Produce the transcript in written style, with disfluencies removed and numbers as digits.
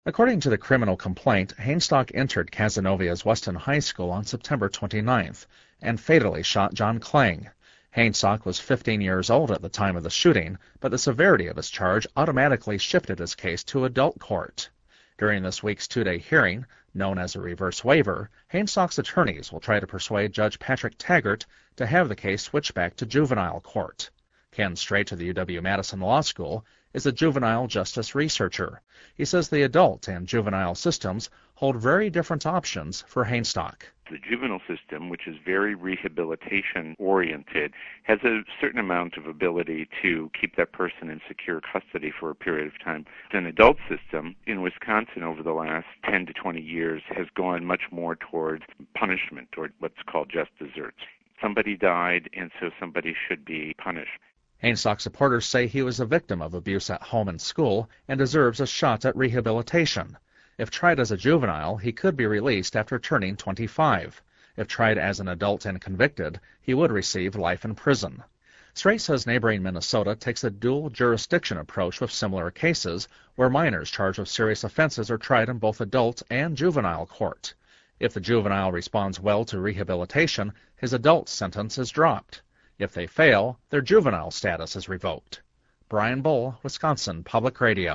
According to the criminal complaint, Hainstock entered Cazenovia's Weston High School on September 29th and fatally shot John Klang. Hainstock was 15 years old at the time of the shooting, but the severity of his charge automatically shifted his case to adult court. During this week's two-day hearing, known as a reverse waiver, Hainstock's attorneys will try to persuade Judge Patrick Taggart to have the case switched back to juvenile court. Ken Straight of the UW-Madison Law School is a juvenile justice researcher. He says the adult and juvenile systems hold very different options for Hainstock. The juvenile system, which is very rehabilitation-oriented, has a certain amount of ability to keep that person in secure custody for a period of time. An adult system in Wisconsin over the last 10 to 20 years has gone much more toward punishment, or what's called just desserts. Somebody died, and so somebody should be punished. Hainstock supporters say he was a victim of abuse at home and school and deserves a shot at rehabilitation. If tried as a juvenile, he could be released after turning 25. If tried as an adult and convicted, he would receive life in prison. Straight says neighboring Minnesota takes a dual jurisdiction approach with similar cases where minors charged with serious offenses are tried in both adult and juvenile court. If the juvenile responds well to rehabilitation, his adult sentence is dropped. If they fail, their juvenile status is revoked. Brian Bull, Wisconsin Public Radio.